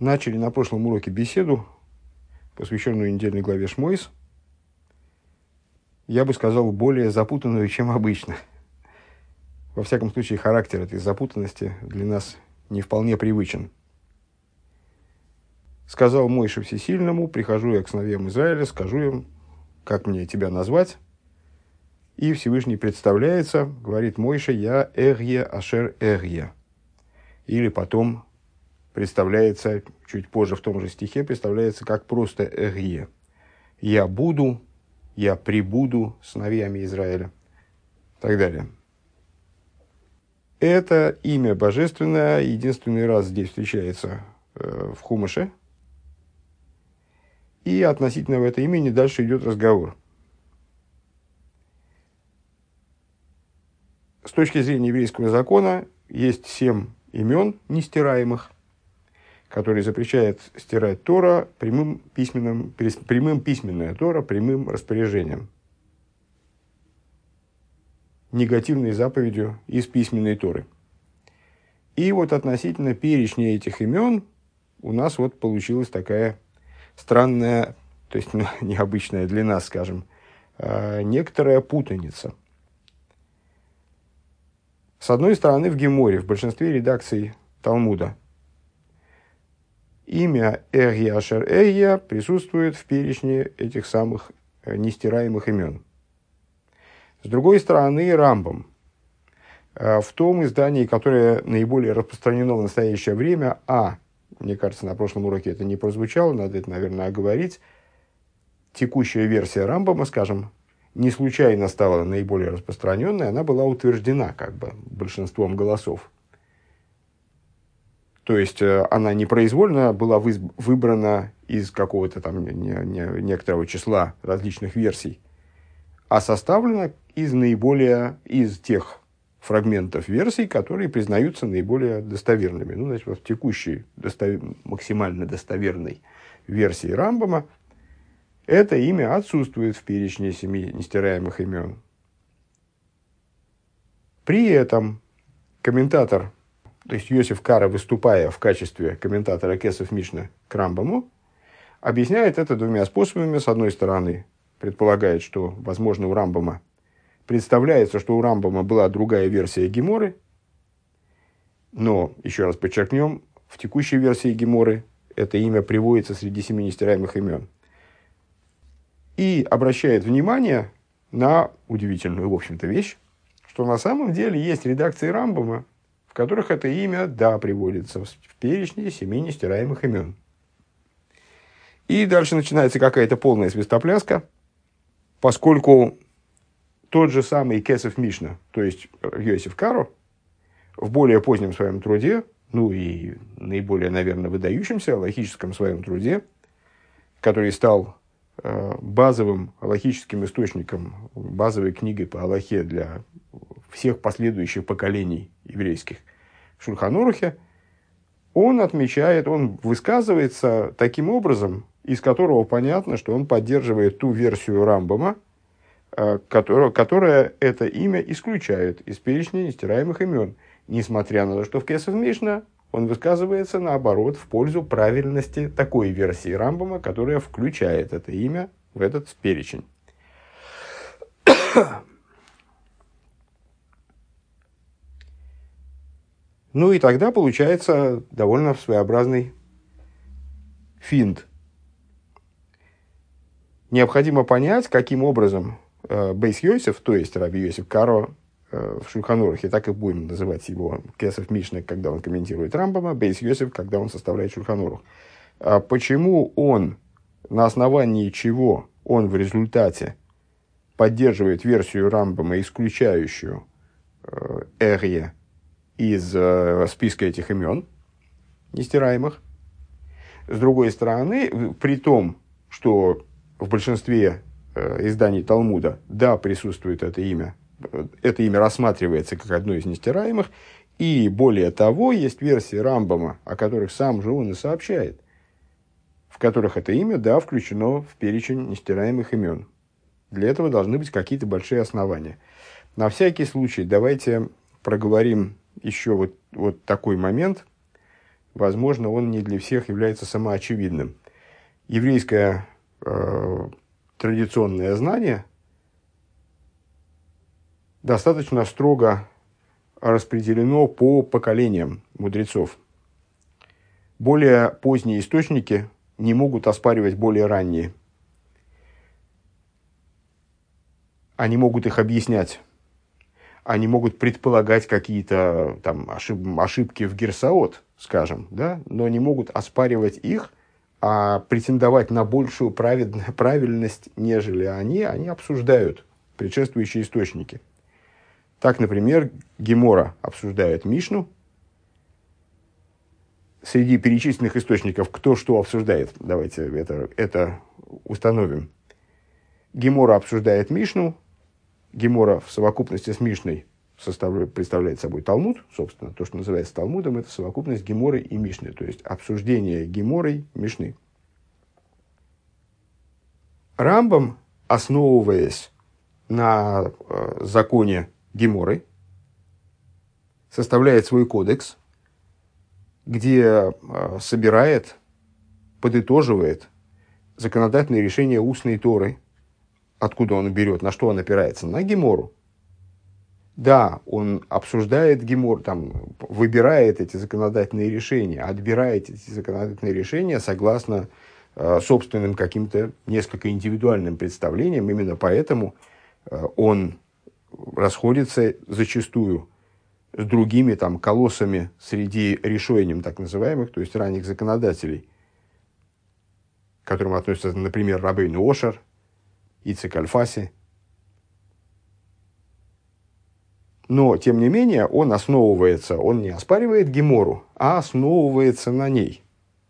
Начали на прошлом уроке беседу, посвященную недельной главе Шмойс. Я бы сказал, более запутанную, чем обычно. Во всяком случае, характер этой запутанности для нас не вполне привычен. Сказал Мойше Всесильному: прихожу я к сыновьям Израиля, скажу им, как мне тебя назвать. И Всевышний представляется, говорит Мойше: я Эрье Ашер Эрье. Или потом представляется, чуть позже в том же стихе, представляется как просто Эрье. Я буду, я прибуду сыновьями Израиля. И так далее. Это имя божественное единственный раз здесь встречается в Хумаше. И относительно этого имени дальше идет разговор. С точки зрения еврейского закона есть 7 имен нестираемых, которые запрещает стирать Тора прямым письменная Тора, прямым распоряжением, негативной заповедью из письменной Торы. И вот относительно перечня этих имен у нас вот получилась такая странная, то есть необычная для нас, скажем, некоторая путаница. С одной стороны, в Геморе, в большинстве редакций Талмуда, имя Эрье Ашер Эрье присутствует в перечне этих самых нестираемых имен. С другой стороны, Рамбам, в том издании, которое наиболее распространено в настоящее время, мне кажется, на прошлом уроке это не прозвучало, надо это, наверное, оговорить, текущая версия Рамбама, скажем, не случайно стала наиболее распространенной, она была утверждена как бы большинством голосов. То есть она непроизвольно была выбрана из какого-то там некоторого числа различных версий, а составлена из тех фрагментов версий, которые признаются наиболее достоверными. Значит, в текущей максимально достоверной версии Рамбама это имя отсутствует в перечне 7 нестираемых имен. При этом комментатор, то есть Йосеф Кара, выступая в качестве комментатора Кесов Мишна к Рамбаму, объясняет это 2 способами. С одной стороны, предполагает, что, возможно, у Рамбама представляется, что у Рамбама была другая версия Геморы, но, еще раз подчеркнем, в текущей версии Геморы это имя приводится среди 7 нестираемых имен. И обращает внимание на удивительную, в общем-то, вещь, что на самом деле есть редакции Рамбама, в которых это имя, приводится в перечне 7 нестираемых имен. И дальше начинается какая-то полная свистопляска, поскольку тот же самый Кесов Мишна, то есть Йосеф Каро, в более позднем своем труде, и наиболее, наверное, выдающемся алахическом своем труде, который стал базовым алахическим источником, базовой книгой по алахе для всех последующих поколений еврейских в Шульхан Арухе, он высказывается таким образом, из которого понятно, что он поддерживает ту версию Рамбама, которая это имя исключает из перечня нестираемых имен, несмотря на то, что в Кесов Мишна он высказывается, наоборот, в пользу правильности такой версии Рамбама, которая включает это имя в этот перечень. И тогда получается довольно своеобразный финт. Необходимо понять, каким образом Бейс Йосеф, то есть Раби Йосеф Каро, в Шульхан Арухе, так и будем называть его, Кесов Мишна, когда он комментирует Рамбама, Бейс Йосеф, когда он составляет Шульхан Арух. Почему он, на основании чего он в результате поддерживает версию Рамбама, исключающую Эрье из списка этих имен, нестираемых. С другой стороны, при том, что в большинстве изданий Талмуда, присутствует это имя рассматривается как одно из нестираемых, и более того, есть версии Рамбама, о которых сам же он и сообщает, в которых это имя, включено в перечень нестираемых имен. Для этого должны быть какие-то большие основания. На всякий случай давайте проговорим еще вот такой момент, возможно, он не для всех является самоочевидным. Еврейское традиционное знание достаточно строго распределено по поколениям мудрецов. Более поздние источники не могут оспаривать более ранние. Они могут их объяснять. Они могут предполагать какие-то там ошибки в герсаот, скажем, да? Но не могут оспаривать их, а претендовать на большую правильность, нежели они обсуждают предшествующие источники. Так, например, Гемора обсуждает Мишну. Среди перечисленных источников кто что обсуждает, давайте это установим. Гемора обсуждает Мишну. Гемора в совокупности с Мишной представляет собой Талмуд. Собственно, то, что называется Талмудом, это совокупность Геморы и Мишны. То есть, обсуждение Геморой Мишны. Рамбам, основываясь на законе Геморы, составляет свой кодекс, где собирает, подытоживает законодательные решения устной Торы. Откуда он берет, на что он опирается? На Гемору. Да, он обсуждает Гемор, там, выбирает эти законодательные решения, отбирает эти законодательные решения согласно собственным каким-то несколько индивидуальным представлениям. Именно поэтому он расходится зачастую с другими там, колоссами среди решением так называемых, то есть ранних законодателей, к которым относятся, например, Рабейну Ошер, Ицек Альфаси. Но, тем не менее, он не оспаривает Гемору, а основывается на ней.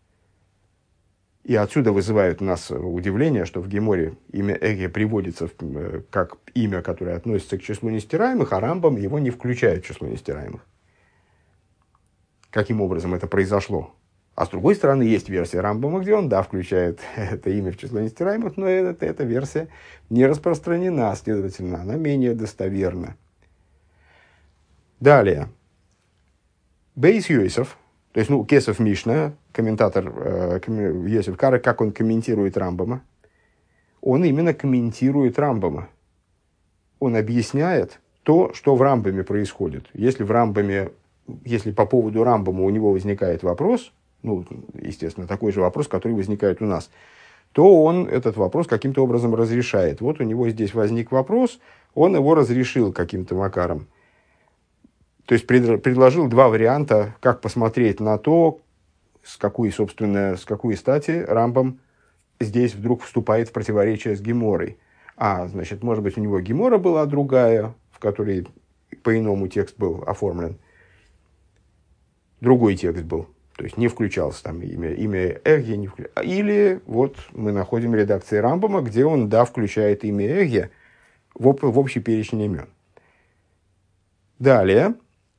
И отсюда вызывает у нас удивление, что в Геморе имя Эге приводится как имя, которое относится к числу нестираемых, а Рамбам его не включает в число нестираемых. Каким образом это произошло? А с другой стороны, есть версия Рамбама, где он, включает это имя в число нестираемых, но эта версия не распространена, следовательно, она менее достоверна. Далее. Бейс Йосеф, то есть, Кесов Мишна, комментатор Йосеф Кара, как он комментирует Рамбама, он именно комментирует Рамбама. Он объясняет то, что в Рамбаме происходит. Если по поводу Рамбама у него возникает вопрос, естественно, такой же вопрос, который возникает у нас, то он этот вопрос каким-то образом разрешает. Вот у него здесь возник вопрос, он его разрешил каким-то макаром. То есть, предложил два варианта, как посмотреть на то, с какой стати Рамбам здесь вдруг вступает в противоречие с Геморой. Значит, может быть, у него Гемора была другая, в которой по-иному текст был оформлен. Другой текст был. То есть, не включалось там имя Эгье. Или вот мы находим редакции Рамбама, где он, включает имя Эгье в общий перечень имен. Далее,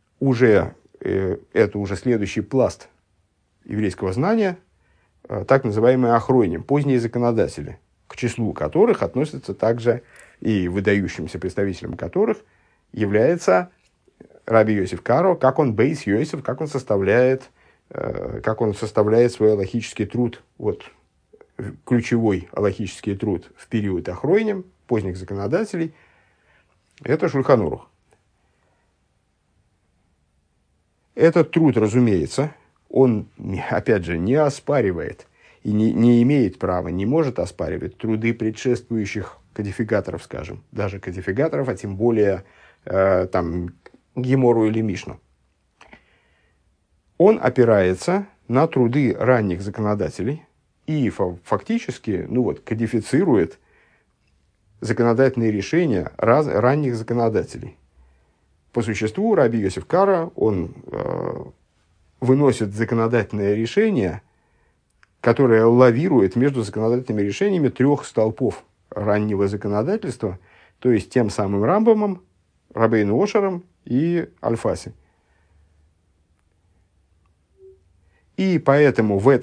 это уже следующий пласт еврейского знания, так называемые ахройним, поздние законодатели, к числу которых относятся также и выдающимся представителем которых является Раби Йосеф Каро, как он бейс Йосеф, как он составляет свой алахический труд, ключевой алахический труд в период ахройним, поздних законодателей, это Шульхан Арух. Этот труд, разумеется, он, опять же, не оспаривает и не имеет права, не может оспаривать труды предшествующих кодификаторов, скажем, даже кодификаторов, а тем более Гемору или Мишну. Он опирается на труды ранних законодателей и фактически кодифицирует законодательные решения ранних законодателей. По существу Раби Йосеф Кара, он выносит законодательное решение, которое лавирует между законодательными решениями трех столпов раннего законодательства, то есть тем самым Рамбамом, Рабейну Ошером и Альфаси. И поэтому в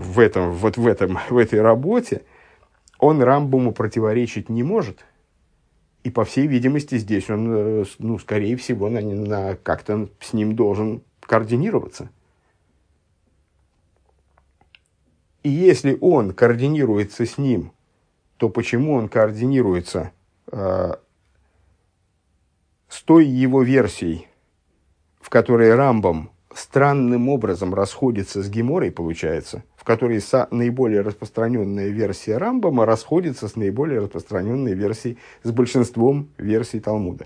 этой работе он Рамбаму противоречить не может. И, по всей видимости, здесь он, скорее всего, как-то с ним должен координироваться. И если он координируется с ним, то почему он координируется с той его версией, в которой Рамбам странным образом расходится с Геморой, получается, в которой наиболее распространенная версия Рамбама расходится с наиболее распространенной версией, с большинством версий Талмуда.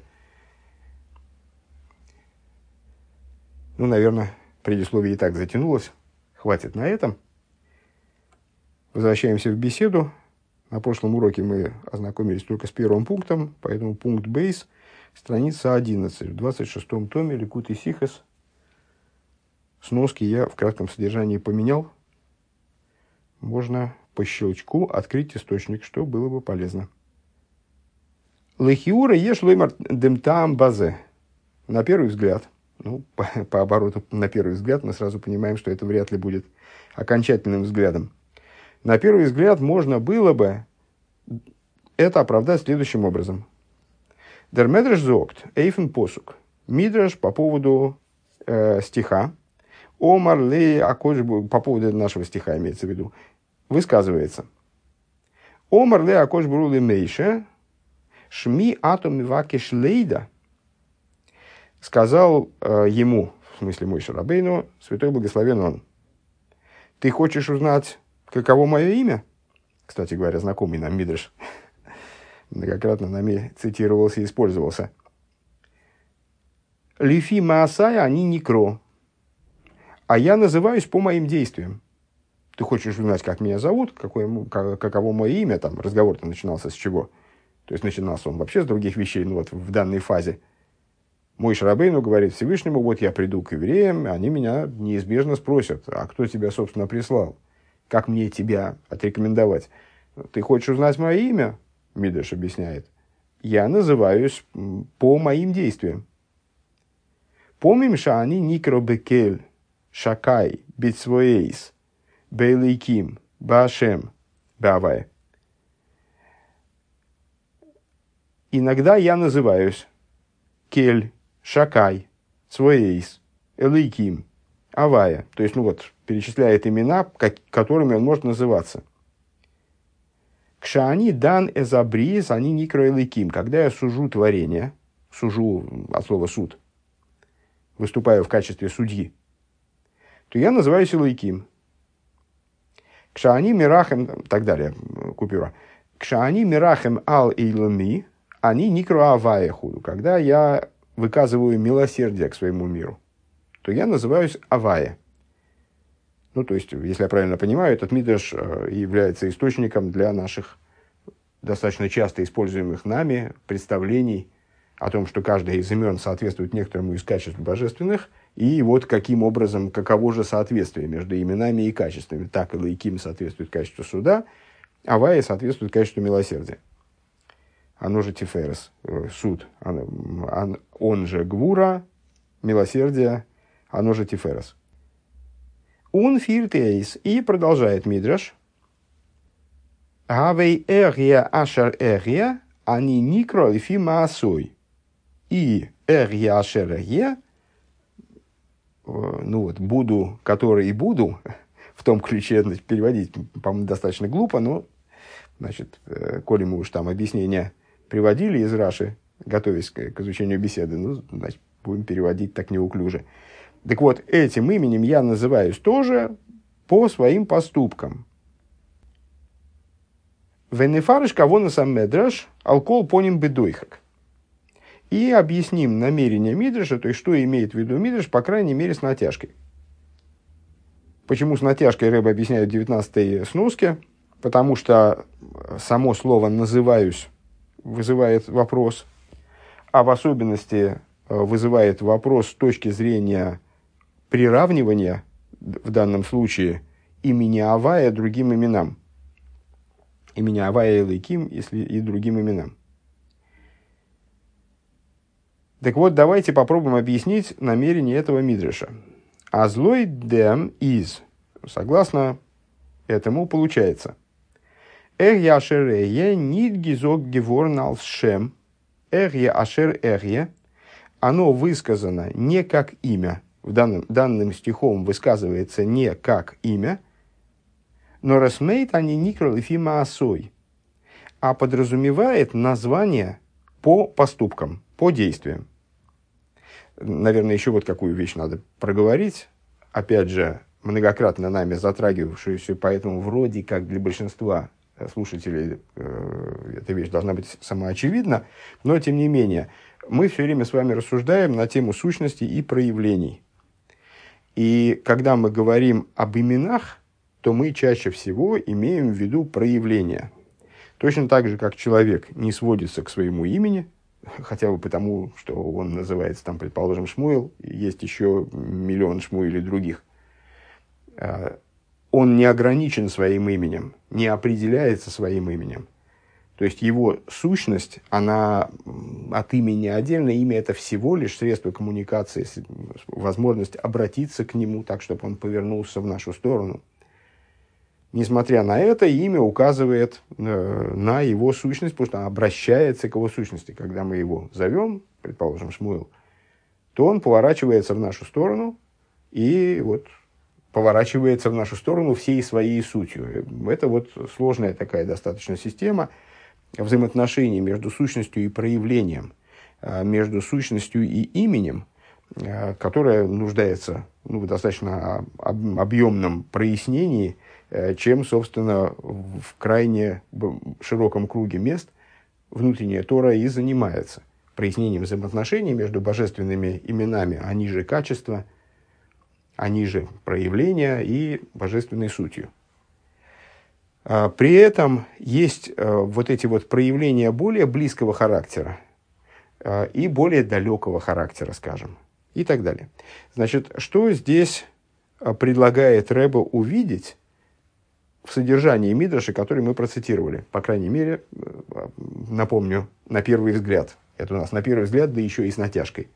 Ну, наверное, предисловие и так затянулось. Хватит на этом. Возвращаемся в беседу. На прошлом уроке мы ознакомились только с первым пунктом, поэтому пункт бейс, страница 11, в 26-м томе Ликутей Сихос. Сноски я в кратком содержании поменял. Можно по щелчку открыть источник, что было бы полезно. Лехиура еш лоймар демтаам базе. На первый взгляд, по обороту на первый взгляд, мы сразу понимаем, что это вряд ли будет окончательным взглядом. На первый взгляд можно было бы это оправдать следующим образом. Der Medrash зогт, эйфен посук. Мидраш по поводу стиха. Омар лей акодж, по поводу нашего стиха имеется в виду, высказывается. Омар лей акодж брули мейше, шми атом мивакеш лейда. Сказал ему, в смысле Моше Рабейну, святой благословен он. Ты хочешь узнать, каково мое имя? Кстати говоря, знакомый нам Мидраш. Многократно нами цитировался и использовался. Лифи маасая они никро. А я называюсь по моим действиям. Ты хочешь узнать, как меня зовут, каково мое имя? Там разговор-то начинался с чего? То есть начинался он вообще с других вещей, вот в данной фазе. Моше Рабейну говорит Всевышнему, вот я приду к евреям, они меня неизбежно спросят, а кто тебя, собственно, прислал? Как мне тебя отрекомендовать? Ты хочешь узнать мое имя? Мидраш объясняет. Я называюсь по моим действиям. Помним, что они никро бекель, шакай, битсвоэйс, бейлейким, баашем, бавай. Иногда я называюсь кель, шакай, цвоэйс, элейким, авая. То есть, перечисляет имена, которыми он может называться. Кшани дан эзабриз, они никроэлейким. Когда я сужу творение, сужу от слова суд, выступаю в качестве судьи, то я называюсь элейким. Кшани мирахем, так далее, купюра. Кшани мирахем ал эйлами, они никроавая худу. Когда я выказываю милосердие к своему миру, то я называюсь авая. То есть, если я правильно понимаю, этот мидраш является источником для наших достаточно часто используемых нами представлений о том, что каждое из имен соответствует некоторому из качеств божественных, и вот каким образом, каково же соответствие между именами и качествами. Так Элейким соответствует качеству суда, Авая соответствует качеству милосердия. Оно же Тиферес, суд, он же Гвура, милосердие, оно же Тиферес. Он фиртейс, и продолжает Мидраш. Гавей эрия ашер эрия, они никро лифи маасой. И эрия ашер эрия, буду, который и буду, в том ключе переводить, по-моему, достаточно глупо, но, коли мы уж там объяснения приводили из Раши, готовясь к изучению беседы, значит, будем переводить так неуклюже. Так вот, этим именем я называюсь тоже по своим поступкам. Венефарыш кого на сам медраш, алкол поним бедойхак. И объясним намерение Мидраша, то есть, что имеет в виду Мидраш, по крайней мере, с натяжкой. Почему с натяжкой Рэбе объясняют в 19-й сноске? Потому что само слово «называюсь» вызывает вопрос, а в особенности вызывает вопрос с точки зрения приравнивания, в данном случае, имени Авая другим именам. Имени Авая и Элейким, если и другим именам. Так вот, давайте попробуем объяснить намерение этого Мидраша. А злой дем из, согласно этому, получается. Эрья ашер эрье нит гизок геворн алс шем. Эрья ашер эрье. Оно высказано не как имя. Данным стихом высказывается не как имя. Но Ресмейт они никрал и фима осой, а подразумевает название по поступкам, по действиям. Наверное, еще вот какую вещь надо проговорить, опять же, многократно нами затрагивавшуюся, поэтому вроде как для большинства слушателей эта вещь должна быть самоочевидна, но тем не менее, мы все время с вами рассуждаем на тему сущности и проявлений. И когда мы говорим об именах, то мы чаще всего имеем в виду проявления. Точно так же, как человек не сводится к своему имени, хотя бы потому, что он называется, там, предположим, Шмуэл, есть еще миллион Шмуэлей других. Он не ограничен своим именем, не определяется своим именем. То есть его сущность, она от имени отдельно, имя это всего лишь средство коммуникации, возможность обратиться к нему так, чтобы он повернулся в нашу сторону. Несмотря на это, имя указывает на его сущность, потому что он обращается к его сущности. Когда мы его зовем, предположим, Шмуэл, то он поворачивается в нашу сторону и вот поворачивается в нашу сторону всей своей сутью. Это вот сложная такая достаточно система взаимоотношений между сущностью и проявлением, между сущностью и именем, которая нуждается в достаточно объемном прояснении, чем, собственно, в крайне широком круге мест внутренняя Тора и занимается прояснением взаимоотношений между божественными именами, они же качества, они же проявления и божественной сутью. При этом есть вот эти вот проявления более близкого характера и более далекого характера, скажем, и так далее. Значит, что здесь предлагает Ребе увидеть в содержании Мидраша, который мы процитировали? По крайней мере, напомню, на первый взгляд. Это у нас на первый взгляд, да еще и с натяжкой.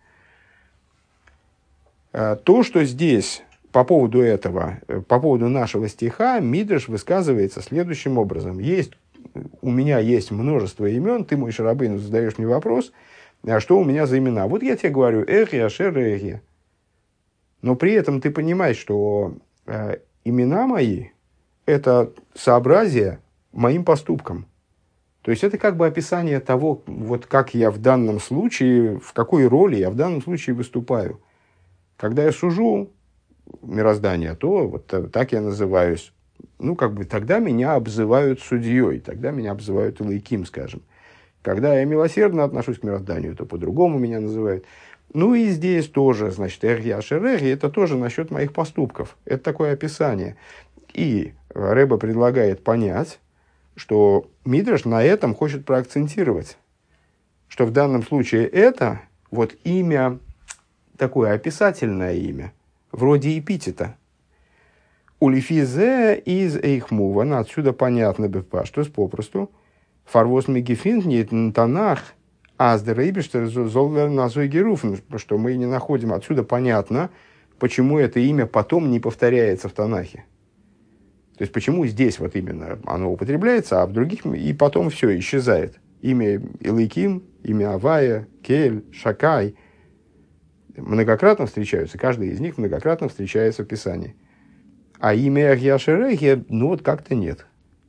То, что здесь по поводу этого, по поводу нашего стиха, Мидраш высказывается следующим образом. У меня есть множество имен, ты, мой Рабейну, задаешь мне вопрос, что у меня за имена? Вот я тебе говорю, Эхи, Ашер, Эхи. Но при этом ты понимаешь, что имена мои – это сообразие моим поступкам. То есть, это как бы описание того, вот как я в данном случае, в какой роли я в данном случае выступаю. Когда я сужу мироздание, то вот так я называюсь. Тогда меня обзывают судьей, тогда меня обзывают Элоким, скажем. Когда я милосердно отношусь к мирозданию, то по-другому меня называют. И здесь тоже, значит, Эхи, Ашер, Эхи, это тоже насчет моих поступков. Это такое описание. И Ребе предлагает понять, что Мидраш на этом хочет проакцентировать, что в данном случае это вот имя, такое описательное имя, вроде эпитета. Улифизе из Эйхмуван, отсюда понятно, что попросту, фарвос мегефинт нет танах, аздерейбиштер золвер назой геруфен, что мы не находим. Отсюда понятно, почему это имя потом не повторяется в Танахе. То есть, почему здесь вот именно оно употребляется, а в других и потом все исчезает. Имя Элоким, имя Авая, Кель, Шакай многократно встречаются, каждый из них многократно встречается в Писании. А имя Эхи, Ашер, Эхи, как-то нет.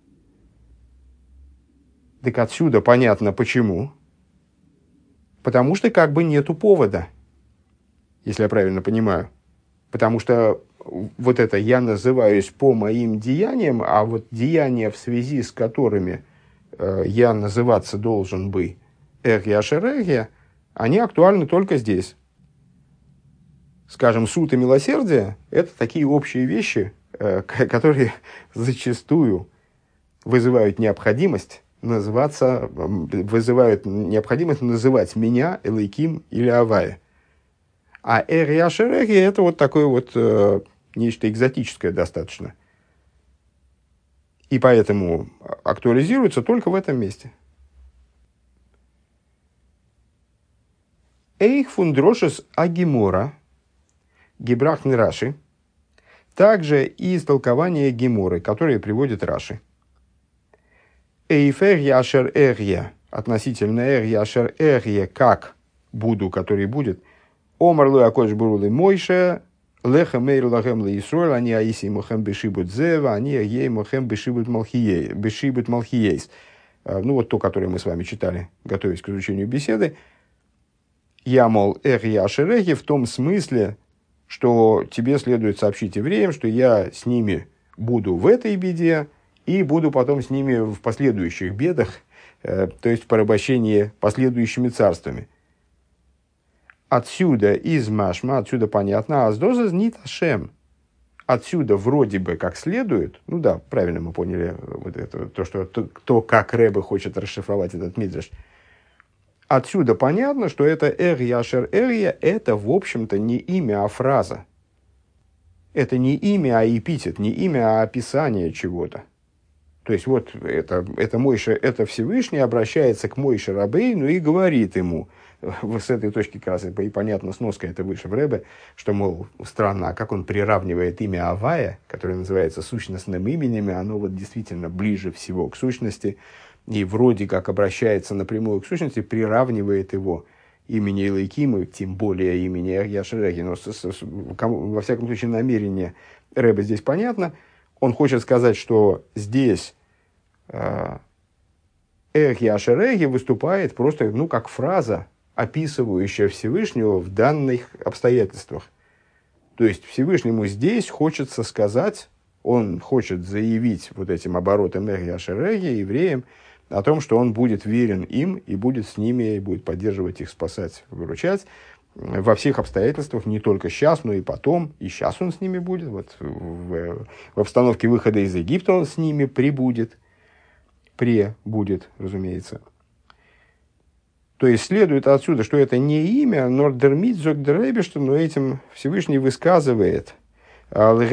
Так отсюда понятно почему. Потому что как бы нету повода, если я правильно понимаю. Потому что вот это я называюсь по моим деяниям, а вот деяния, в связи с которыми я называться должен бы Эхи, Ашер, Эхи, они актуальны только здесь. Скажем, суд и милосердие – это такие общие вещи, которые зачастую вызывают необходимость называть меня Элоким или Авая. А Эхи, Ашер, Эхи – это вот такое вот нечто экзотическое достаточно. И поэтому актуализируется только в этом месте. Эйх фундрошес агимора гибрахн Раши, также и истолкование Геморы, которые приводит Раши. Эйфер яшер эрья, относительно эрья яшер эрья, как буду, который будет, омарлу акодж бурулы мойше, Леха мейр лагем леисроль, они аиси мухем бешибут зева, они ей мухем бешибут малхиейс. Ну, вот то, которое мы с вами читали, готовясь к изучению беседы. Я, мол, я шереги в том смысле, что тебе следует сообщить евреям, что я с ними буду в этой беде и буду потом с ними в последующих бедах, то есть в порабощении последующими царствами. Отсюда из Машма, отсюда понятно, аздоза знит Ашем. Отсюда вроде бы как следует, ну да, правильно мы поняли вот это, то, как Ребе хочет расшифровать этот мидраш. Отсюда понятно, что это Яшер Эрья, это, в общем-то, не имя, а фраза. Это не имя, а эпитет, не имя, а описание чего-то. То есть, вот это Мойше, это Всевышний обращается к Мойше Рабейну и говорит ему, с этой точки как раз и понятно, сноска это выше в Ребе, что, мол, странно, а как он приравнивает имя Авая, которое называется сущностным именем, оно вот действительно ближе всего к сущности, и вроде как обращается напрямую к сущности, приравнивает его имени Элейкима, тем более имени Яшереги. Но во всяком случае намерение Ребе здесь понятно. Он хочет сказать, что здесь Яшереги выступает просто как фраза, описывающая Всевышнего в данных обстоятельствах. То есть Всевышнему здесь хочется сказать, он хочет заявить вот этим оборотом Яшереги евреям о том, что он будет верен им и будет с ними, и будет поддерживать их, спасать, выручать во всех обстоятельствах, не только сейчас, но и потом. И сейчас он с ними будет. Вот в обстановке выхода из Египта он с ними прибудет. Пребудет, разумеется. То есть следует отсюда, что это не имя, но дермитзокдеребешта, но этим Всевышний высказывает. То есть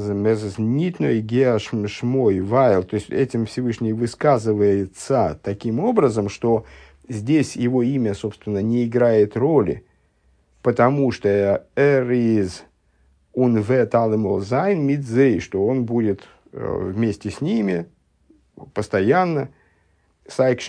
этим Всевышний высказывается таким образом, что здесь его имя, собственно, не играет роли, потому что что он будет вместе с ними постоянно, то есть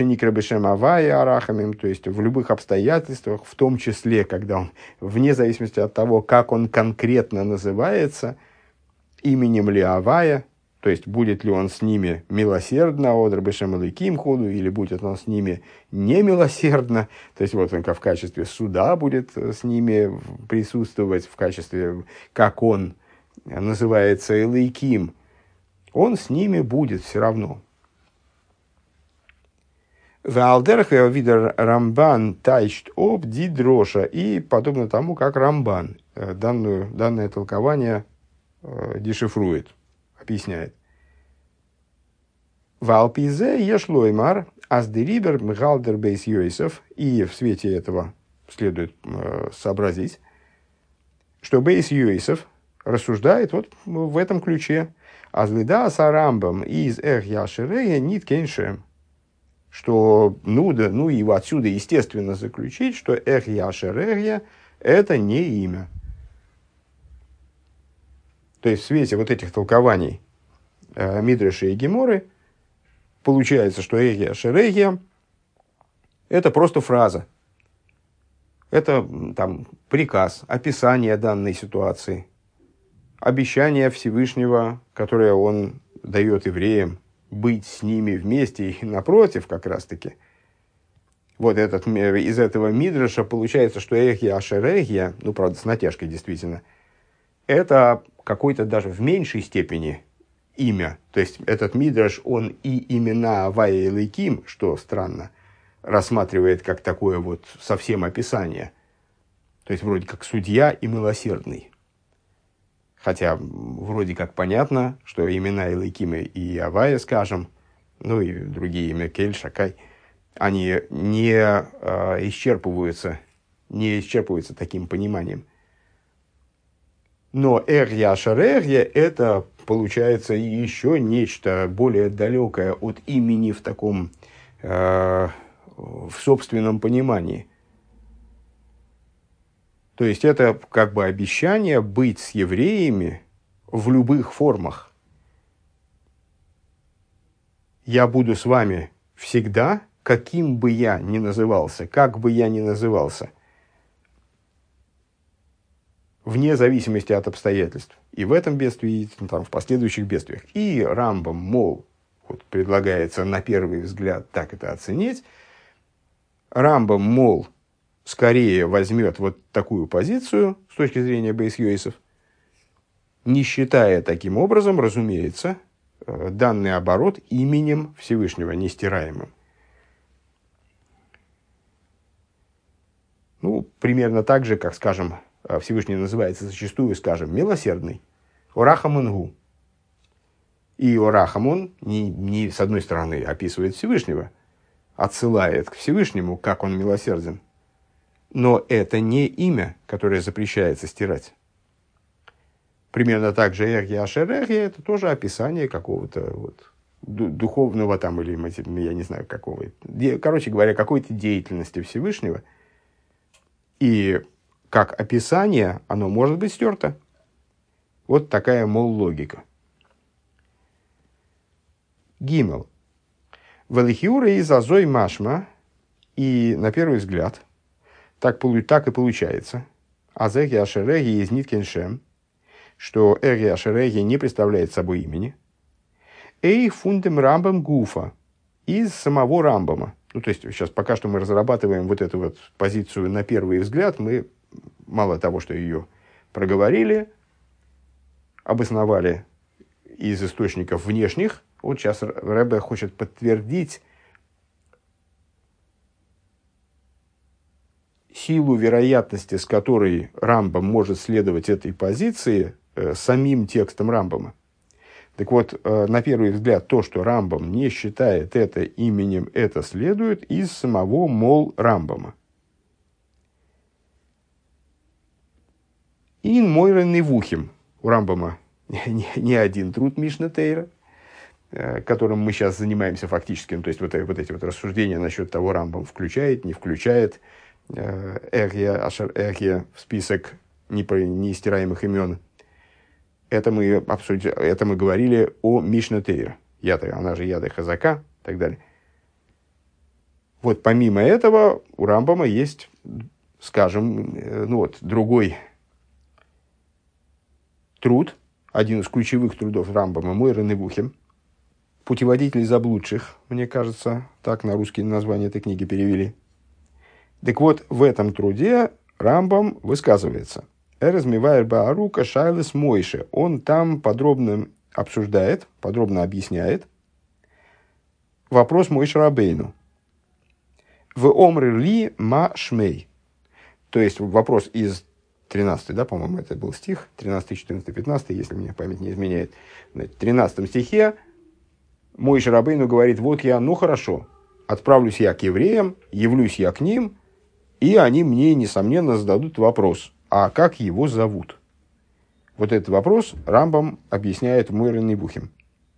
в любых обстоятельствах, в том числе, когда он, вне зависимости от того, как он конкретно называется, именем ли Авая, то есть будет ли он с ними милосердно, или будет он с ними немилосердно, то есть вот он в качестве суда будет с ними присутствовать, в качестве, как он называется, Элейким, он с ними будет все равно. Ваалдерха видер Рамбан тайчт об дидроша, и подобно тому, как Рамбан данное толкование дешифрует, объясняет. Валпизе ешлоймар аздерибер мгалдер бейс Йосеф, и в свете этого следует сообразить, что бейс Йосеф рассуждает вот в этом ключе. Азлида сарамбам из яшерея нит кейншем. Что, и отсюда, естественно, заключить, что Яшерегья – это не имя. То есть, в свете вот этих толкований Мидраша и Геморы, получается, что Яшерегья – это просто фраза. Это приказ, описание данной ситуации, обещание Всевышнего, которое он дает евреям, быть с ними вместе и напротив, как раз-таки. Вот из этого мидраша получается, что Яшерегья, правда, с натяжкой действительно, это какой-то даже в меньшей степени имя. То есть, этот мидраш, он и имена Авая и Элейким, что странно, рассматривает как такое вот совсем описание. То есть, вроде как судья и милосердный. Хотя вроде как понятно, что имена Элейкима и Авая, скажем, и другие имена Кель, Шакай, они не исчерпываются таким пониманием. Но Яшерегья – это, получается, еще нечто более далекое от имени в таком, в собственном понимании. То есть, это как бы обещание быть с евреями в любых формах. Я буду с вами всегда, каким бы я ни назывался, как бы я ни назывался. вне зависимости от обстоятельств. И в этом бедствии, и там, в последующих бедствиях. И Рамбам, мол, вот предлагается на первый взгляд так это оценить, Рамбам, мол, скорее возьмет вот такую позицию с точки зрения Бейс Йосеф, не считая таким образом, разумеется, данный оборот именем Всевышнего, нестираемым. Ну, примерно так же, как, скажем, Всевышний называется зачастую, скажем, милосердный, Орахамонгу. И Орахамон не с одной стороны описывает Всевышнего, отсылает к Всевышнему, как он милосерден. Но это не имя, которое запрещается стирать. Примерно так же Эрги Ашер Эрги — это тоже описание какого-то вот духовного там, или я не знаю какого. Короче говоря, какой-то деятельности Всевышнего. И как описание оно может быть стерто. Вот такая, мол, логика. Гимел. Велихиура из азой машма. И на первый взгляд так и получается. Азеги Ашереги из Ниткеншем, что Эги Ашереги не представляет собой имени. Эй фундем Рамбам Гуфа, из самого Рамбама. Ну, то есть, сейчас пока что мы разрабатываем вот эту вот позицию на первый взгляд, мы мало того, что ее проговорили, обосновали из источников внешних, вот сейчас Ребе хочет подтвердить силу вероятности, с которой Рамбам может следовать этой позиции, самим текстом Рамбама. Так вот, на первый взгляд, то, что Рамбам не считает это именем, это следует из самого, мол, Рамбама. Ин Мойрен Невухим. У Рамбама не один труд Мишна Тейра, которым мы сейчас занимаемся фактически. Ну, то есть, вот эти вот рассуждения насчет того, Рамбам включает, не включает Эргия, Ашер Эргия в список неистираемых имен. Это мы говорили о Мишна Тейра, она же Яда Хазака и так далее. Вот помимо этого у Рамбама есть, скажем, другой труд, один из ключевых трудов Рамбама, Мойра Невухим, «Путеводитель заблудших», мне кажется, так на русский название этой книги перевели. Так вот, в этом труде Рамбам высказывается. Эразмивайр баарука шайлес Мойше. Он там подробно обсуждает, подробно объясняет вопрос Мойше Рабейну. В омры ли ма шмей. То есть вопрос из 13, да, по-моему, это был стих, 13, 14, 15, если мне память не изменяет. В 13 стихе Мойше Рабейну говорит: вот я, хорошо, отправлюсь я к евреям, явлюсь я к ним, и они мне, несомненно, зададут вопрос: а как его зовут? Вот этот вопрос Рамбам объясняет в Мойре Невухим.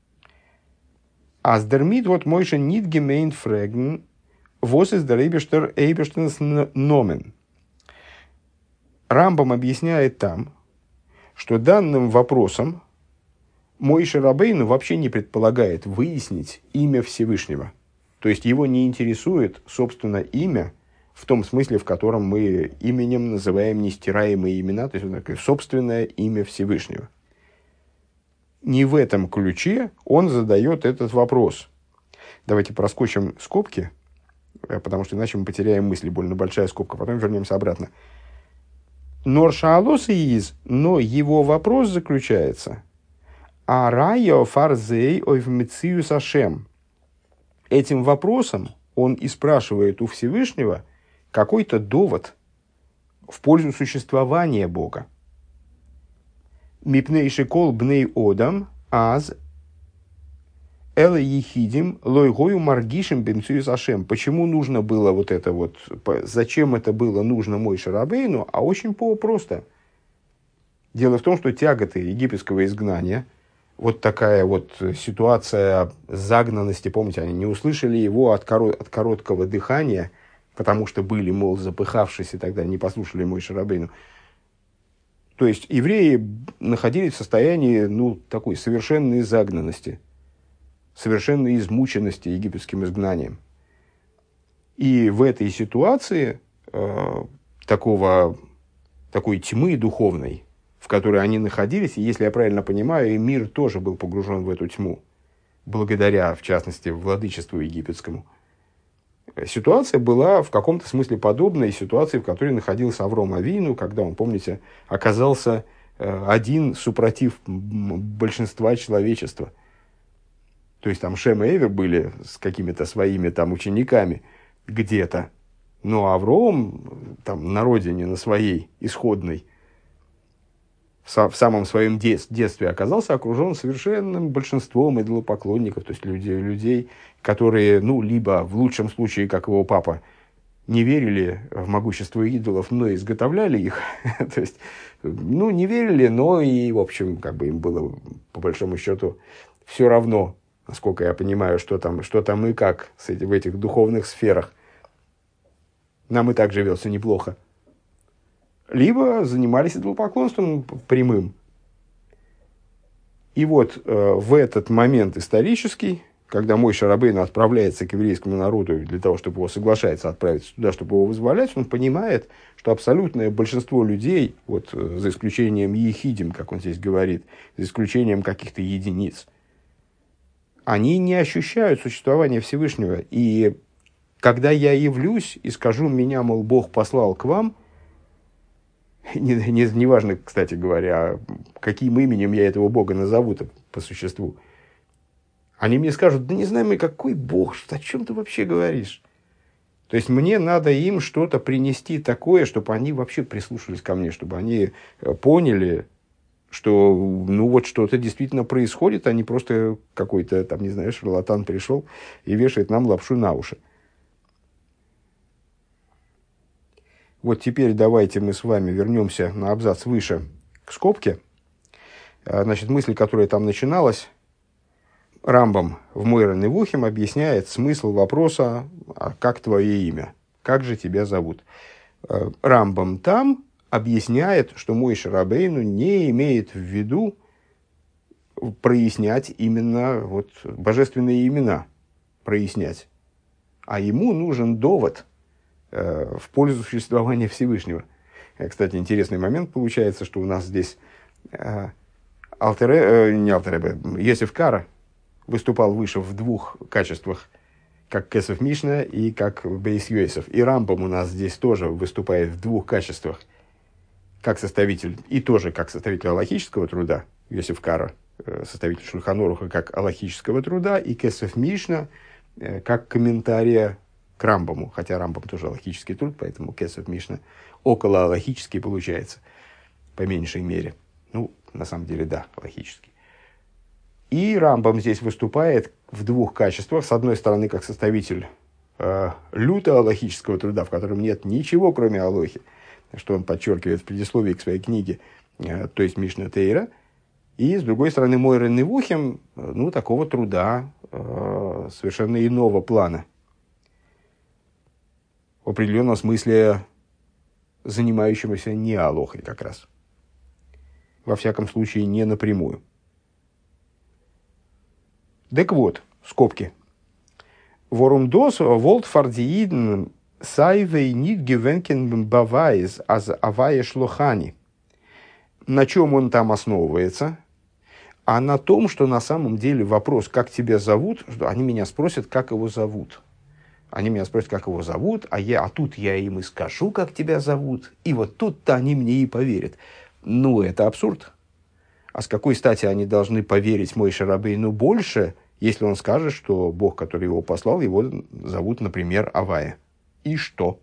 Аздермит вот Мойше нит гемейн фрэгн, вос из дер эйбештенс номен. Рамбам объясняет там, что данным вопросом Мойше Рабейну вообще не предполагает выяснить имя Всевышнего. То есть его не интересует, собственно, имя, в том смысле, в котором мы именем называем нестираемые имена, то есть такое собственное имя Всевышнего. Не в этом ключе он задает этот вопрос. Давайте проскочим скобки, потому что иначе мы потеряем мысли. Больно большая скобка, потом вернемся обратно. Норшаалос из, но его вопрос заключается: а райо фарзей ойвмециюс ашем. Этим вопросом он и спрашивает у Всевышнего какой-то довод в пользу существования Бога. Мипней шикол бней одам аз эла ехидим лойгою маргишем бемцюис ашем. Почему нужно было вот это вот, зачем это было нужно Мойше Рабейну? А очень просто. Дело в том, что тяготы египетского изгнания, вот такая вот ситуация загнанности, помните, они не услышали его от короткого дыхания, потому что были, мол, запыхавшись и так далее, не послушали Мойше Рабейну. То есть евреи находились в состоянии, такой совершенной загнанности, совершенной измученности египетским изгнанием. И в этой ситуации такого такой тьмы духовной, в которой они находились, и, если я правильно понимаю, и мир тоже был погружен в эту тьму, благодаря, в частности, владычеству египетскому. Ситуация была в каком-то смысле подобной ситуации, в которой находился Авром Авину, когда он, помните, оказался один супротив большинства человечества. То есть там Шем и Эвер были с какими-то своими там учениками где-то, но Авром там на родине, на своей исходной, в самом своем детстве оказался окружен совершенным большинством идолопоклонников, то есть людей, которые, либо в лучшем случае, как его папа, не верили в могущество идолов, но изготовляли их, то есть, не верили, но и, в общем, им было, по большому счету, все равно, насколько я понимаю, что там и как в этих духовных сферах. Нам и так живется неплохо. Либо занимались идолопоклонством прямым. И вот в этот момент исторический, когда Мойше Рабейну отправляется к еврейскому народу для того, чтобы его соглашается отправиться туда, чтобы его вызволять, он понимает, что абсолютное большинство людей, вот за исключением ехидим, как он здесь говорит, за исключением каких-то единиц, они не ощущают существования Всевышнего. И когда я явлюсь и скажу, меня, мол, Бог послал к вам, неважно, кстати говоря, каким именем я этого Бога назову по существу, они мне скажут, да не знаем мы, какой Бог, о чем ты вообще говоришь? То есть мне надо им что-то принести такое, чтобы они вообще прислушались ко мне, чтобы они поняли, что вот что-то действительно происходит, а не просто какой-то шарлатан пришел и вешает нам лапшу на уши. Вот теперь давайте мы с вами вернемся на абзац выше к скобке. Значит, мысль, которая там начиналась, Рамбам в Мойре Невухим объясняет смысл вопроса: а как твое имя? Как же тебя зовут? Рамбам там объясняет, что Мойше Рабейну не имеет в виду прояснять именно божественные имена, прояснять. А ему нужен довод в пользу существования Всевышнего. Кстати, интересный момент получается, что у нас здесь Йосеф Кара выступал выше в двух качествах, как Кесов Мишна и как Бейс Йосеф. И Рамбам у нас здесь тоже выступает в двух качествах, как составитель, и тоже как составитель алахического труда, Йосеф Кара, составитель Шульхан Оруха, как алахического труда, и Кесов Мишна, как комментария к Рамбаму, хотя Рамбам тоже алахический труд, поэтому Кесов Мишна около алахический получается, по меньшей мере. На самом деле, да, алахический. И Рамбам здесь выступает в двух качествах. С одной стороны, как составитель люто алахического труда, в котором нет ничего, кроме алохи, что он подчеркивает в предисловии к своей книге, то есть Мишна Тейра. И, с другой стороны, Мойре Невухим, такого труда совершенно иного плана. В определенном смысле занимающемуся не алохой как раз. Во всяком случае, не напрямую. Так вот, скобки. Ворум дос волт фардиидн сайвей нит гевенкен бавайз аз авая шлохани. На чем он там основывается? А на том, что на самом деле вопрос, как тебя зовут, что они меня спросят, как его зовут. Они меня спросят, как его зовут, а тут я им и скажу, как тебя зовут. И вот тут-то они мне и поверят. Это абсурд. А с какой стати они должны поверить Мойше Рабейну больше, если он скажет, что Бог, который его послал, его зовут, например, Авая? И что?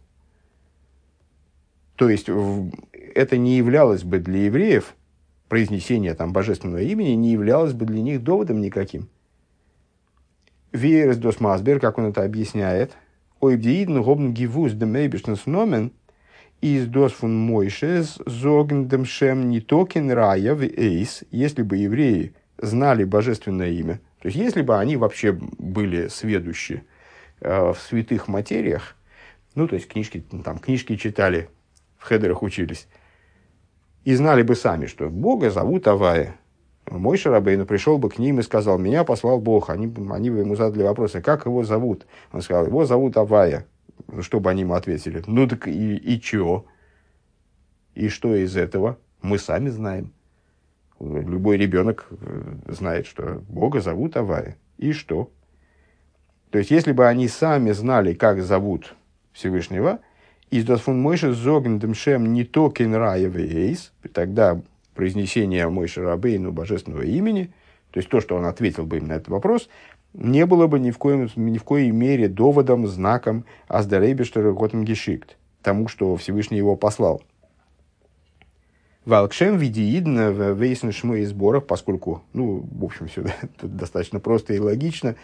То есть, это не являлось бы для евреев, произнесение божественного имени, не являлось бы для них доводом никаким. Вейрес дос Масбер, как он это объясняет, ойбдиидн гобн гивус дем эйбишнес номен, из дос фун Мойшес зогндем шем не токен рая в эйс, если бы евреи знали божественное имя, то есть если бы они вообще были сведущи в святых материях, то есть книжки читали, в хедерах учились, и знали бы сами, что Бога зовут Авая, Мойше Рабейну пришел бы к ним и сказал: меня послал Бог. Они бы ему задали вопросы: как его зовут? Он сказал: его зовут Авая. Что бы они ему ответили? Так и чего? И что из этого? Мы сами знаем. Любой ребенок знает, что Бога зовут Авая. И что? То есть, если бы они сами знали, как зовут Всевышнего, из Досфун Мойши Зогндем Шем не то Кенраевейс, тогда произнесение Мойши Рабейну божественного имени, то есть то, что он ответил бы им на этот вопрос, не было бы ни в коей мере доводом, знаком Аздарейбештера Готем Гешикт, тому, что Всевышний его послал. Валкшем видеидно в вейсен шмы и сборах, поскольку, в общем, все тут достаточно просто и логично,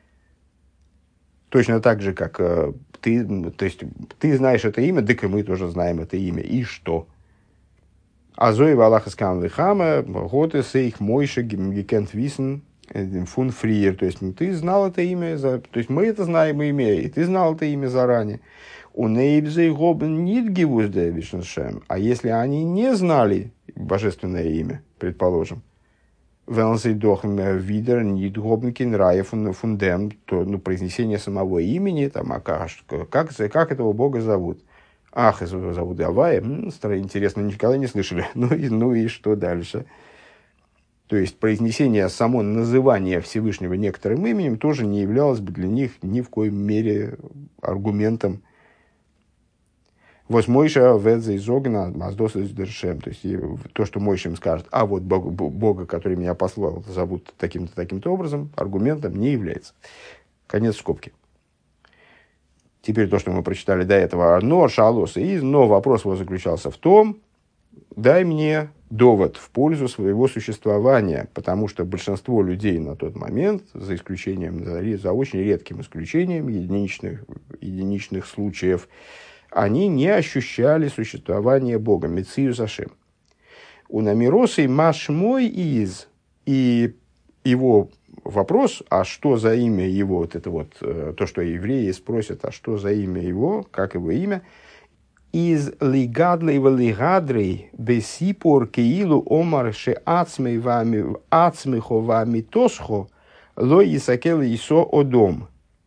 точно так же, как ты, то есть ты знаешь это имя, так и мы тоже знаем это имя. И что? Азоева Аллаха скам вихама, готы сейх мойши гекент висен фун фриер. То есть ты знал это имя, то есть мы это знаем имя, и ты знал это имя заранее. У нейбзей гобн нит гивузде вишншем. А если они не знали божественное имя, предположим, Велнзей дохм видер нит гобн кенрая фундем, то произнесение самого имени, там, как этого Бога зовут? Ах, его зовут Авая. Интересно, никогда не слышали. Ну и что дальше? То есть произнесение, само называние Всевышнего некоторым именем тоже не являлось бы для них ни в коей мере аргументом. Вот Мойша ведзе из огна маздос из дершем. То есть то, что Мойша им скажет, а вот Бога, который меня послал, зовут таким-то, таким-то образом, аргументом не является. Конец скобки. Теперь то, что мы прочитали до этого, но вопрос его заключался в том, дай мне довод в пользу своего существования, потому что большинство людей на тот момент, за очень редким исключением единичных случаев, они не ощущали существование Бога, Мециюс Ашем. У намиросей маш мой из, и его вопрос, а что за имя его, то, что евреи спросят, а что за имя его, как его имя, из лигадлей валигадрей бесипор кеилу омар ше ацмихо вами тосхо ло исакел исо одом.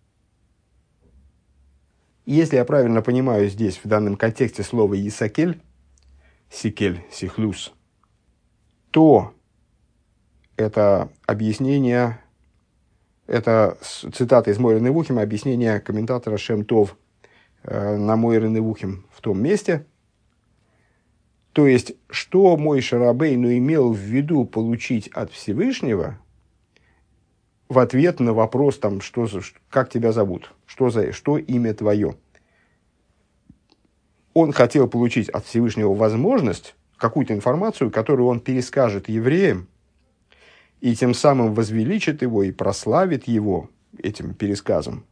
Если я правильно понимаю здесь, в данном контексте, слово «исакель», «сикель», «сихлюс», то это объяснение, это цитата из Мойры Невухим, объяснение комментатора Шем Тов на Мойры Невухим в том месте. То есть, что Мойше Рабейну имел в виду получить от Всевышнего в ответ на вопрос, как тебя зовут, что имя твое. Он хотел получить от Всевышнего возможность, какую-то информацию, которую он перескажет евреям, и тем самым возвеличит его и прославит его этим пересказом.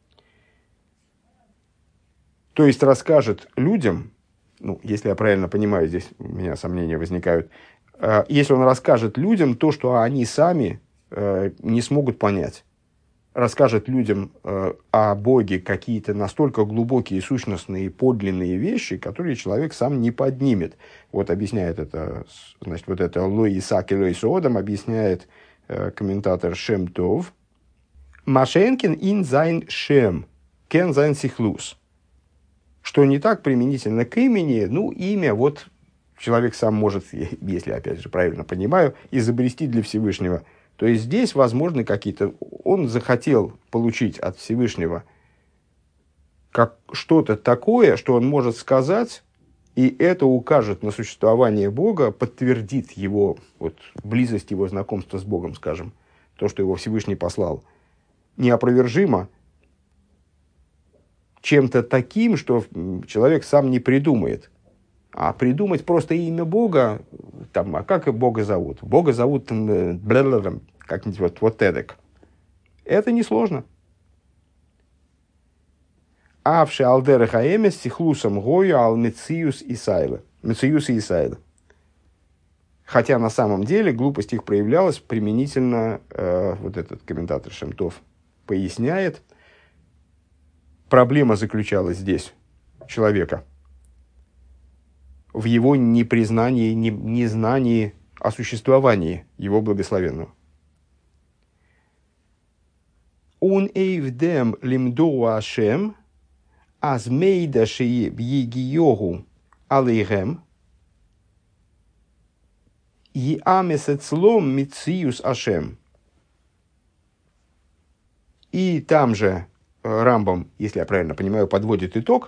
То есть расскажет людям, если я правильно понимаю, здесь у меня сомнения возникают, если он расскажет людям то, что они сами не смогут понять, расскажет людям о Боге какие-то настолько глубокие, сущностные, подлинные вещи, которые человек сам не поднимет. Вот объясняет это, значит, вот это Лой Исаак и Лой Соодам объясняет комментатор Шем Тов. Машенкин ин зайн шем, кен зайн сихлус. Что не так применительно к имени, имя, вот человек сам может, если, опять же, правильно понимаю, изобрести для Всевышнего. То есть здесь возможны какие-то... Он захотел получить от Всевышнего как что-то такое, что он может сказать, и это укажет на существование Бога, подтвердит его близость, его знакомства с Богом, скажем, то, что его Всевышний послал, неопровержимо чем-то таким, что человек сам не придумает. А придумать просто имя Бога, а как Бога зовут? Бога зовут как-нибудь вот эдак. Это несложно. Авши алдера хаэмес сихлусом гою ал мециюс исайла. Мециюс и исайла. Хотя на самом деле глупость их проявлялась применительно, вот этот комментатор Шемтов поясняет, проблема заключалась здесь, человека, в его непризнании, незнании о существовании его благословенного. Он эйвдем лимдоу ашем, аз мейда шееб егиогу алейгем, И амесецлом мициюс ашем. И там же Рамбам, если я правильно понимаю, подводит итог.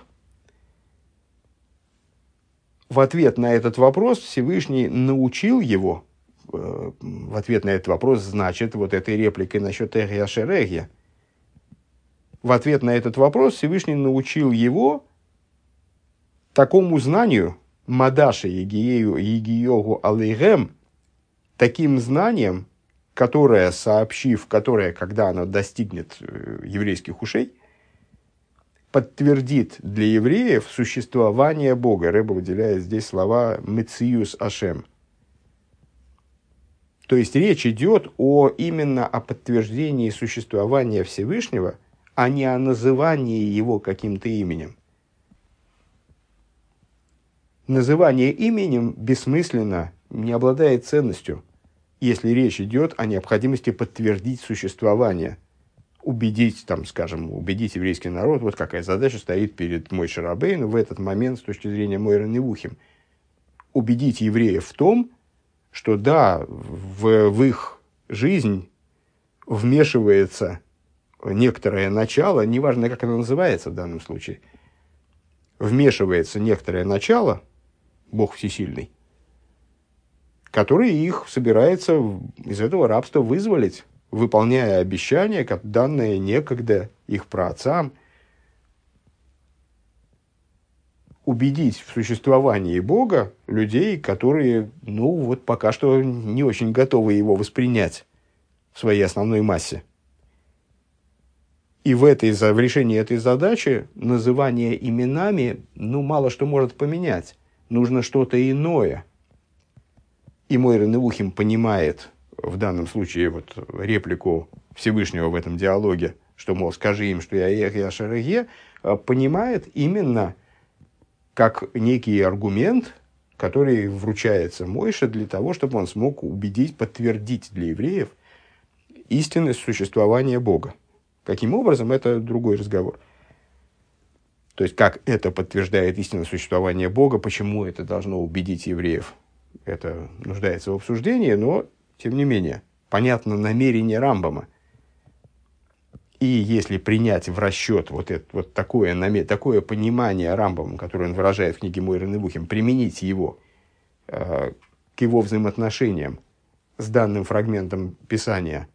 В ответ на этот вопрос Всевышний научил его, в ответ на этот вопрос, значит, вот этой репликой насчет Эгья Шерегья, в ответ на этот вопрос Всевышний научил его такому знанию, Мадаше Егиогу Алейгем, таким знанием, которое, когда оно достигнет еврейских ушей, подтвердит для евреев существование Бога. Рэбе выделяет здесь слова «мециюс ашем». То есть речь идет именно о подтверждении существования Всевышнего, а не о назывании его каким-то именем. Называние именем бессмысленно, не обладает ценностью, если речь идет о необходимости подтвердить существование, убедить еврейский народ, вот какая задача стоит перед Моше Рабейну в этот момент с точки зрения Мойры Невухим. Убедить евреев в том, что да, в их жизнь вмешивается некоторое начало, неважно, как оно называется в данном случае, вмешивается некоторое начало, Бог Всесильный, который их собирается из этого рабства вызволить, выполняя обещания, данные некогда их праотцам, убедить в существовании Бога людей, которые, пока что не очень готовы его воспринять в своей основной массе. И в решении этой задачи называние именами, мало что может поменять. Нужно что-то иное. И Мойра Невухим понимает в данном случае реплику Всевышнего в этом диалоге, что, мол, скажи им, что я Эгья Шерегье, понимает именно как некий аргумент, который вручается Мойше для того, чтобы он смог подтвердить для евреев истинность существования Бога. Каким образом, это другой разговор. То есть, как это подтверждает истинное существование Бога, почему это должно убедить евреев, это нуждается в обсуждении, но, тем не менее, понятно намерение Рамбама. И если принять в расчет такое понимание Рамбама, которое он выражает в книге Мойры Невухим, применить его к его взаимоотношениям с данным фрагментом Писания,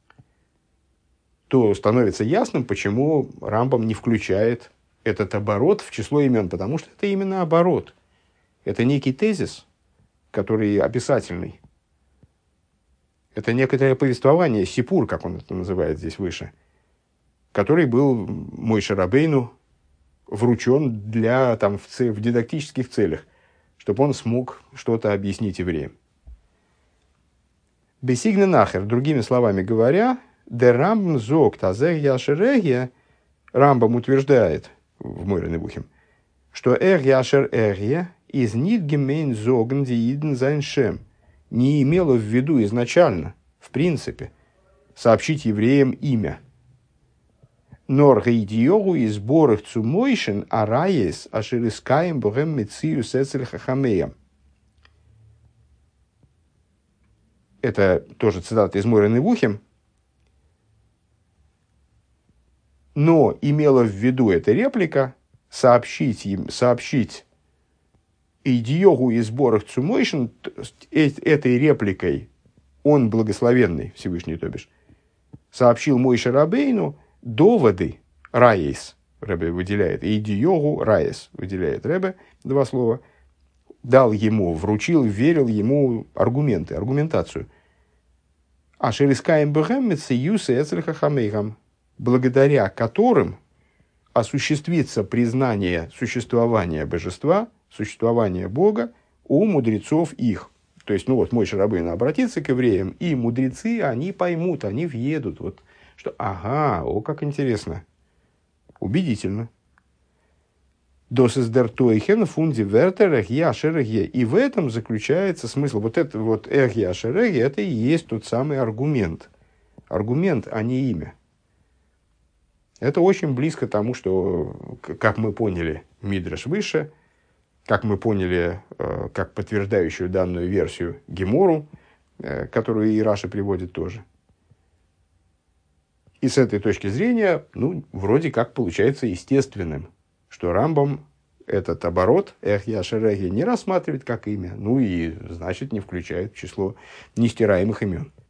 то становится ясным, почему Рамбам не включает этот оборот в число имен, потому что это именно оборот. Это некий тезис, который описательный. Это некоторое повествование, сипур, как он это называет здесь выше, который был Моше Рабейну вручен в дидактических целях, чтобы он смог что-то объяснить евреям. Бесигне нахер, другими словами говоря, де Рамбам зог тазех яшерегия, Рамбам утверждает в Мойре Невухим, что эр яшер эрье из нит гемейн зоген дииден зайн шем, не имело в виду изначально, в принципе, сообщить евреям имя. Нор гейдиогу из сборах цумойшен араес ашерискаем богем мецию сецель хахамеям. Это тоже цитата из Мойры Невухим. Но имела в виду эта реплика сообщить идиогу из сборах цумойшен, этой репликой он, благословенный Всевышний, то бишь, сообщил Моше Рабейну доводы раес, Ребе выделяет, идиогу раес, выделяет Ребе, два слова, дал ему, вручил, верил ему аргументацию. Ашерискаем бэхэм мецеюс эцэль хахамейхам, благодаря которым осуществится признание существования божества, существования Бога у мудрецов их. То есть, Моше Рабейну обратится к евреям, и мудрецы, они поймут, они въедут. Что, как интересно, убедительно. Досиздертойхен фунди вертерех яшереге. И в этом заключается смысл. Это эх яшереге, это и есть тот самый аргумент. Аргумент, а не имя. Это очень близко тому, что, как мы поняли, Мидраш выше, как мы поняли, как подтверждающую данную версию Гемору, которую и Раши приводит тоже. И с этой точки зрения, вроде как получается естественным, что Рамбам этот оборот «эх я шереги» не рассматривает как имя, и, значит, не включает в число нестираемых имен.